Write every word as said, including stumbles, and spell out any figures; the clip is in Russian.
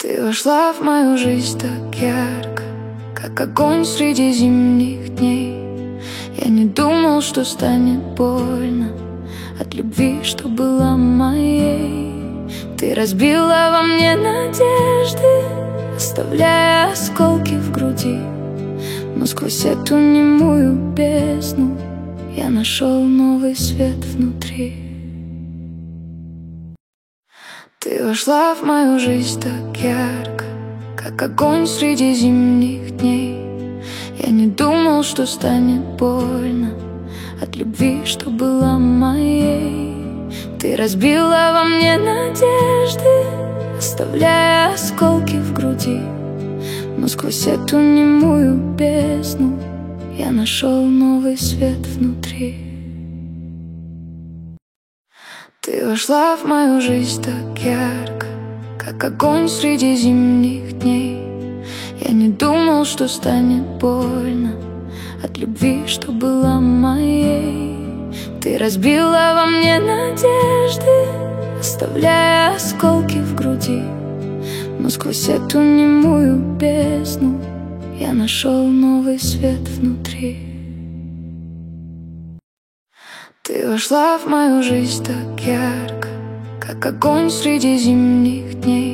Ты вошла в мою жизнь так ярко, как огонь среди зимних дней. Я не думал, что станет больно от любви, что была моей. Ты разбила во мне надежды, оставляя осколки в груди. Но сквозь эту немую бездну я нашел новый свет внутри. Ты вошла в мою жизнь так ярко, как огонь среди зимних дней. Я не думал, что станет больно от любви, что была моей. Ты разбила во мне надежды, оставляя осколки в груди. Но сквозь эту немую бездну я нашел новый свет внутри. Ты вошла в мою жизнь так ярко, как огонь среди зимних дней. Я не думал, что станет больно от любви, что была моей. Ты разбила во мне надежды, оставляя осколки в груди. Но сквозь эту немую бездну я нашел новый свет внутри. Ты вошла в мою жизнь так ярко, как огонь среди зимних дней.